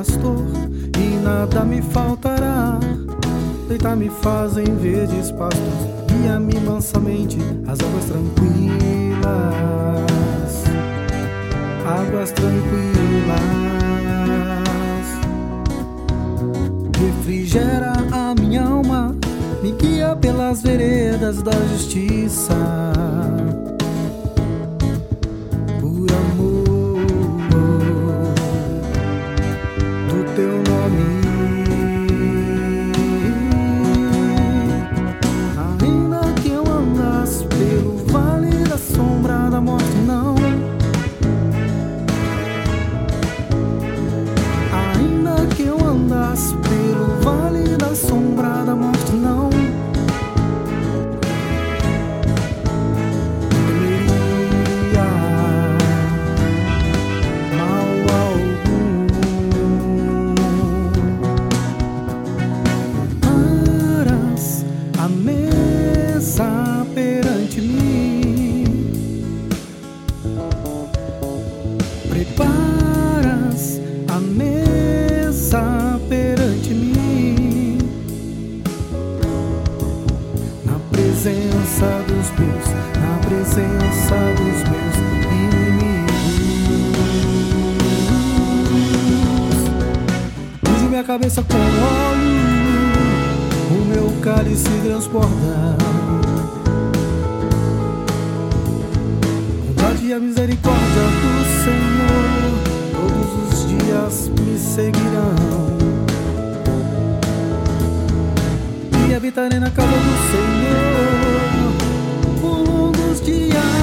pastor e nada me faltará. Deitar-me faz em verdes pastos, guia-me mansamente às águas tranquilas, águas tranquilas. Refrigera a minha alma, me guia pelas veredas da justiça. Por amor do teu nome. Ainda que eu andasse pelo vale da sombra da morte, não. Ainda que eu andasse pelo vale da sombra da morte, não. Preparas a mesa perante mim, na presença dos meus, na presença dos meus inimigos. Unge minha cabeça com óleo, o meu cálice transborda. E a misericórdia do Senhor todos os dias me seguirão, e habitarei na casa do Senhor por longos dias.